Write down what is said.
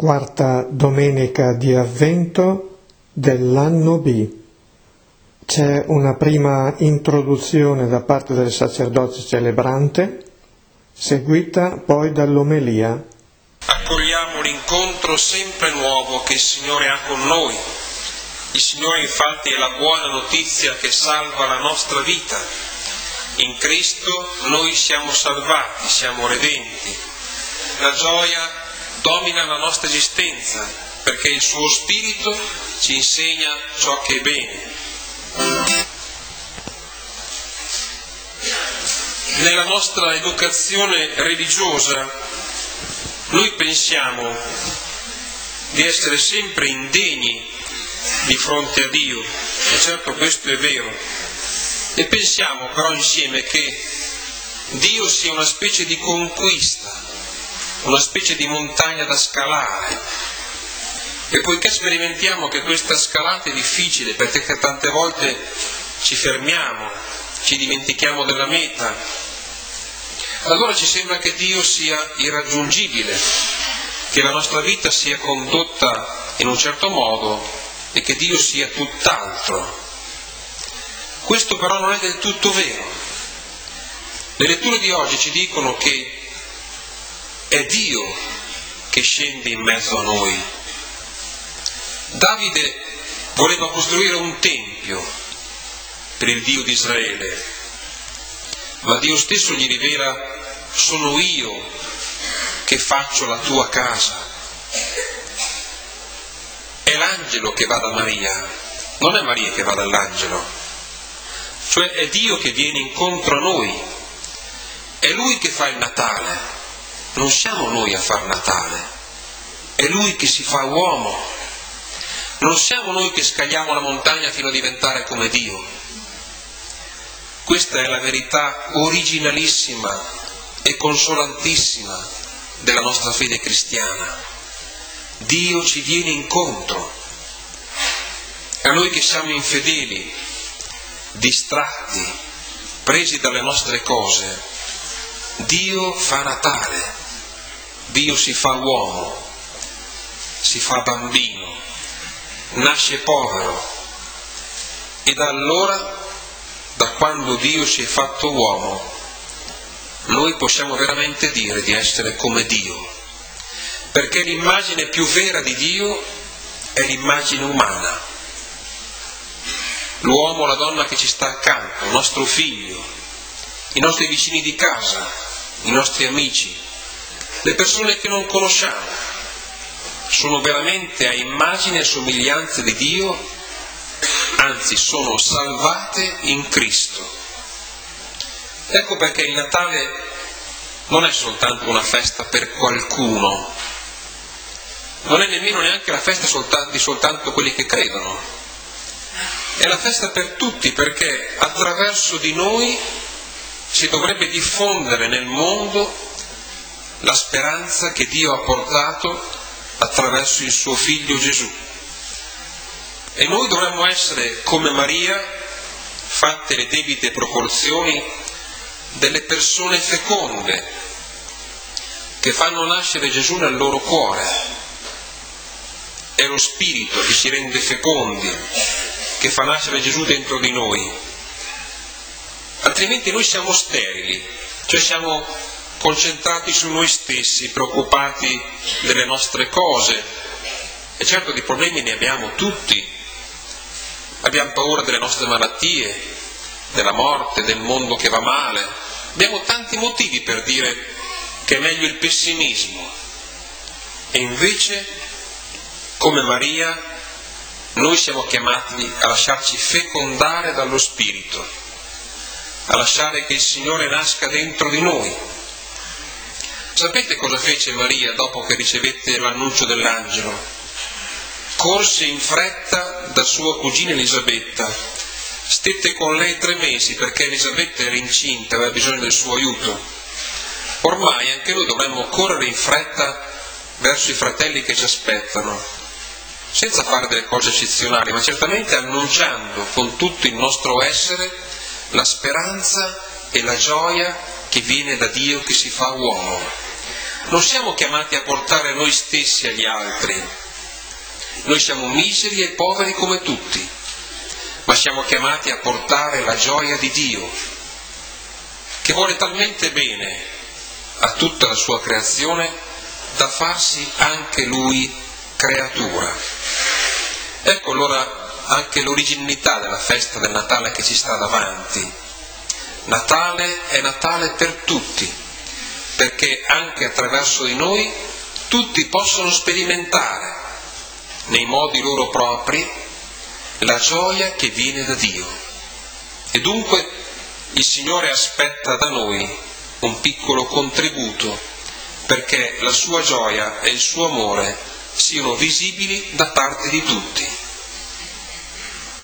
Quarta domenica di Avvento dell'anno B. C'è una prima introduzione da parte del sacerdote celebrante, seguita poi dall'omelia. Accogliamo l'incontro sempre nuovo che il Signore ha con noi. Il Signore infatti è la buona notizia che salva la nostra vita. In Cristo noi siamo salvati, siamo redenti. La gioia domina la nostra esistenza perché il suo Spirito ci insegna ciò che è bene. Nella nostra educazione religiosa noi pensiamo di essere sempre indegni di fronte a Dio, e certo questo è vero, e pensiamo però insieme che Dio sia una specie di conquista, una specie di montagna da scalare, e poiché sperimentiamo che questa scalata è difficile perché tante volte ci fermiamo, ci dimentichiamo della meta, allora ci sembra che Dio sia irraggiungibile, che la nostra vita sia condotta in un certo modo e che Dio sia tutt'altro. Questo però non è del tutto vero. Le letture di oggi ci dicono che è Dio che scende in mezzo a noi. Davide voleva costruire un tempio per il Dio di Israele, ma Dio stesso gli rivela: sono io che faccio la tua casa. È l'angelo che va da Maria, non è Maria che va dall'angelo. Cioè è Dio che viene incontro a noi, è Lui che fa il Natale. Non siamo noi a far Natale, è Lui che si fa uomo. Non siamo noi che scaliamo la montagna fino a diventare come Dio. Questa è la verità originalissima e consolantissima della nostra fede cristiana. Dio ci viene incontro. A noi che siamo infedeli, distratti, presi dalle nostre cose, Dio fa Natale. Dio si fa uomo, si fa bambino, nasce povero, e da allora, da quando Dio si è fatto uomo, noi possiamo veramente dire di essere come Dio, perché l'immagine più vera di Dio è l'immagine umana. L'uomo, la donna che ci sta accanto, il nostro figlio, i nostri vicini di casa, i nostri amici, le persone che non conosciamo, sono veramente a immagine e somiglianza di Dio, anzi sono salvate in Cristo. Ecco perché il Natale non è soltanto una festa per qualcuno, non è nemmeno neanche la festa di soltanto quelli che credono, è la festa per tutti, perché attraverso di noi si dovrebbe diffondere nel mondo la speranza che Dio ha portato attraverso il suo Figlio Gesù. E noi dovremmo essere, come Maria, fatte le debite proporzioni, delle persone feconde, che fanno nascere Gesù nel loro cuore. È lo Spirito che ci rende fecondi, che fa nascere Gesù dentro di noi. Altrimenti noi siamo sterili, cioè siamo concentrati su noi stessi, preoccupati delle nostre cose. E certo di problemi ne abbiamo tutti. Abbiamo paura delle nostre malattie, della morte, del mondo che va male. Abbiamo tanti motivi per dire che è meglio il pessimismo. E invece, come Maria, noi siamo chiamati a lasciarci fecondare dallo Spirito, a lasciare che il Signore nasca dentro di noi. Sapete cosa fece Maria dopo che ricevette l'annuncio dell'angelo? Corse in fretta da sua cugina Elisabetta, stette con lei 3 mesi perché Elisabetta era incinta e aveva bisogno del suo aiuto. Ormai anche noi dovremmo correre in fretta verso i fratelli che ci aspettano, senza fare delle cose eccezionali, ma certamente annunciando con tutto il nostro essere la speranza e la gioia che viene da Dio che si fa uomo. non siamo chiamati a portare noi stessi agli altri. Noi siamo miseri e poveri come tutti, ma siamo chiamati a portare la gioia di Dio, che vuole talmente bene a tutta la sua creazione da farsi anche Lui creatura. Ecco allora anche l'originalità della festa del Natale che ci sta davanti. Natale è Natale per tutti, perché anche attraverso di noi tutti possono sperimentare, nei modi loro propri, la gioia che viene da Dio. E dunque il Signore aspetta da noi un piccolo contributo perché la sua gioia e il suo amore siano visibili da parte di tutti.